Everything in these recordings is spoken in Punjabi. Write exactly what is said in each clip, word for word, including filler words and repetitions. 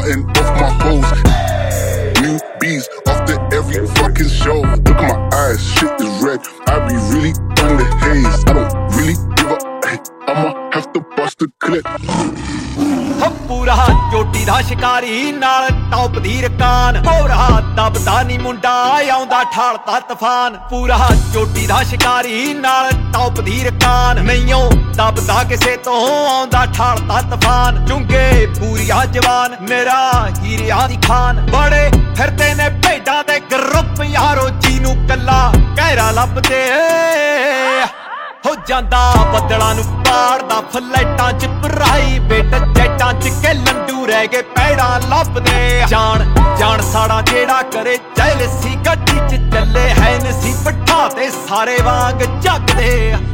cutting off my hoes. New bees after every fucking show. Look at my eyes, shit is red. I be really on the haze. I don't really give a hey, I'ma have to bust a clip. ਪੂਰਾ ਚੋਟੀ ਦਾ ਸ਼ਿਕਾਰੀ ਨਾਲ ਟੌਪ ਦੀ ਰਕਾਨ ਹੋਰਾ ਦਬਦਾ ਨੀ ਮੁੰਡਾ ਆਉਂਦਾ ਠਾਲਦਾ ਤੂਫਾਨ ਪੂਰਾ ਚੋਟੀ ਦਾ ਸ਼ਿਕਾਰੀ ਨਾਲ ਟੌਪ ਦੀ ਰਕਾਨ ਨਹੀਂਓ ਦਬਦਾ ਕਿਸੇ ਤੋਂ ਆਉਂਦਾ ਠਾਲਦਾ ਤੂਫਾਨ ਚੁੰਗੇ ਪੂਰੀਆ ਜਵਾਨ ਮੇਰਾ ਹੀਰਿਆਂ ਦੀ ਖਾਨ ਬੜੇ ਫਿਰਦੇ ਨੇ ਭੇਡਾਂ ਦੇ ਗਰੁੱਪ ਯਾਰੋ ਜੀ ਨੂੰ ਕੱਲਾ ਕਹਿਰਾ ਲੱਭਦੇ ਹੋ ਜਾਂਦਾ ਬੱਦਲਾਂ ਨੂੰ ਪਾੜਦਾ ਫਲੈਟਾਂ ਚ ਪ੍ਰਾਈਵੇਟ ਜੈਟਾਂ ਚ ਕੇ ਲੰਡੂ ਰਹਿ ਗਏ ਪੈੜਾਂ ਲੱਭਦੇ ਜਾਣ ਜਾਣ ਸਾੜਾ ਜਿਹੜਾ ਕਰੇ ਜੈਲਸੀ ਗੱਡੀ ਚ ਚੱਲੇ ਹੈ ਨਸੀ ਪੱਠਾ ਤੇ ਸਾਰੇ ਵਾਂਗ ਝੱਕਦੇ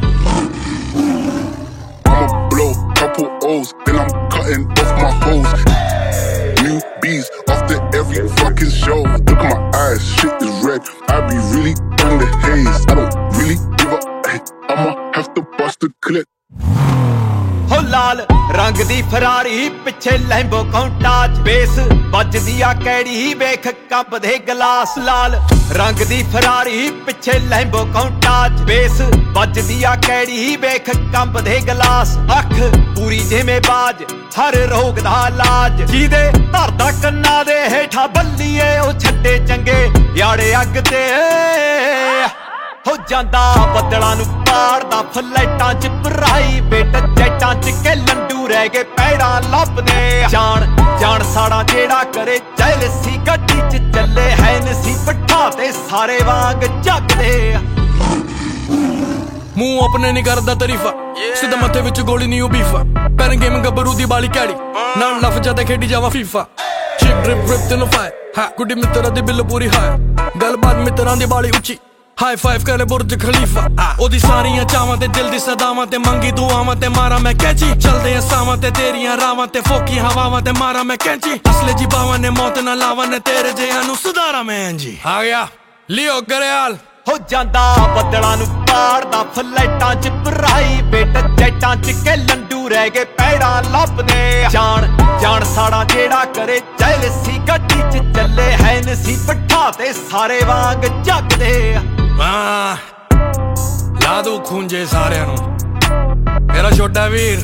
I'ma blow couple O's, then I'm cutting off my hoes. New bees after every fucking show. Look at my eyes, shit is red. I be really on the haze. I don't really give a hey, I'ma have to bust a clip. ਹੋ ਲਾਲ ਰੰਗ ਦੀ ਫਰਾਰੀ ਪਿੱਛੇ ਲੈਂਬੋ ਕਾਉਂਟਾਜ ਬੇਸ ਵੱਜਦੀ ਆ ਕੈੜੀ ਵੇਖ ਕੰਬਦੇ ਗਲਾਸ ਲਾਲ ਰੰਗ ਦੀ ਫਰਾਰੀ ਪਿੱਛੇ ਲੈਂਬੋ ਕਾਉਂਟਾਜ ਬੇਸ ਵੱਜਦੀ ਆ ਕੈੜੀ ਵੇਖ ਕੰਬਦੇ ਗਲਾਸ ਅੱਖ ਪੂਰੀ ਜਿਵੇਂ ਬਾਜ ਹਰ ਰੋਗ ਦਾ ਇਲਾਜ ਜਿਹਦੇ ਧਰਦਾ ਕੰਨਾਂ ਦੇ ਹੇਠਾਂ ਬੱਲੀਏ ਉਹ ਛੱਡੇ ਚੰਗੇ ਯਾੜੇ ਅੱਗ ਤੇ ਹੋ ਜਾਂਦਾ ਬੱਦਲਾਂ ਨੂੰ ਪਾੜਦਾ ਫਲੈਟਾਂ ਚ ਪ੍ਰਾਈਵੇਟ ਜੈਟਾਂ ਚ ਕੇ ਲੰਡੂ ਰਹਿ ਗਏ ਪੈੜਾਂ ਲੱਭਦੇ ਜਾਣ ਜਾਣ ਸਾੜਾ ਜਿਹੜਾ ਕਰੇ ਜੈਲਸੀ ਗੱਡੀ ਚ ਚੱਲੇ ਹੈ ਨਸੀ ਪੱਠਾ ਤੇ ਸਾਰੇ ਵਾਂਗ ਝੱਕਦੇ ਮੂੰਹ ਆਪਣੇ ਨਹੀਂ ਕਰਦਾ ਤਾਰੀਫਾ ਸਿੱਧਾ ਮੱਥੇ ਵਿੱਚ ਗੋਲੀ ਨਹੀਂ ਉਹ ਬੀਫਾ ਪੈਨ ਗੇਮ ਗੱਭਰੂ ਦੀ ਬਾਲੀ ਕੈੜੀ ਨਾਲ ਲਫ਼ਜ਼ਾਂ ਤੇ ਖੇਡੀ ਜਾਵਾ ਫੀਫਾ ਸ਼ਿਪ ਡ੍ਰਿਪ ਡ੍ਰਿਪ ਤੈਨੂੰ ਫਾਇ ਹਾਂ ਗੁੱਡੀ ਮਿੱਤਰਾਂ ਦੀ ਬਿੱਲ ਪੂਰੀ ਹਾਇ ਗੱਲਬਾਤ ਮਿੱਤਰਾਂ ਦੀ ਬਾਲੀ ਉੱਚੀ ਹਾਈ ਫਾਈਵ ਕਰੇ ਬੁਰਜ ਖਲੀਫਾ ਉਹਦੀ ਸਾਰੀਆਂ ਚਾਵਾਂ ਤੇ ਦਿਲ ਦੀ ਸਦਾਵਾਂ ਤੇ ਮੰਗੀ ਦੁਆਵਾਂ ਤੇ ਮਾਰਾਂ ਮੈਂ ਕੈਂਚੀ ਚਲਦੇ ਆ ਸਾਵਾਂ ਤੇ ਤੇਰੀਆਂ ਰਾਵਾਂ ਤੇ ਫੋਕੀ ਹਵਾਵਾਂ ਤੇ ਮਾਰਾਂ ਮੈਂ ਕੈਂਚੀ ਅਸਲੇ ਜੀ ਬਾਵਾਂ ਨੇ ਮੌਤ ਨਾ ਲਾਵਾਂ ਨੇ ਤੇਰੇ ਜਿਹਾਂ ਨੂੰ ਸੁਧਾਰਾਂ ਮੈਂ ਇੰਜੀ ਆ ਗਿਆ ਲਿਓ ਗਰੇਆਲ ਹੋ ਜਾਂਦਾ ਬੱਦਲਾਂ ਨੂੰ ਪਾੜਦਾ ਫਲੈਟਾਂ ਚ ਪ੍ਰਾਈਵੇਟ ਜੈਟਾਂ ਚ ਕੇ ਲੰਡੂ ਰਹਿ ਗਏ ਪੈੜਾਂ ਲੱਭਦੇ ਜਾਣ ਜਾਣ ਸਾੜਾ ਜਿਹੜਾ ਕਰੇ ਜੈਲਸੀ ਗੱਡੀ ਚ ਚੱਲੇ ਹੈ ਨਸੀ ਪੱਠਾ ਤੇ ਸਾਰੇ ਵਾਂਗ ਝੱਕਦੇ ਹਾਂ ਲਾ ਦੋ ਖੂੰਜੇ ਸਾਰਿਆਂ ਨੂੰ ਮੇਰਾ ਛੋਟਾ ਵੀਰ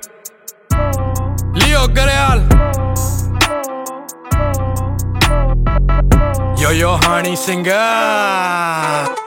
ਲਿਓ ਗਰੇਆਲ Yo, yo, honey singer.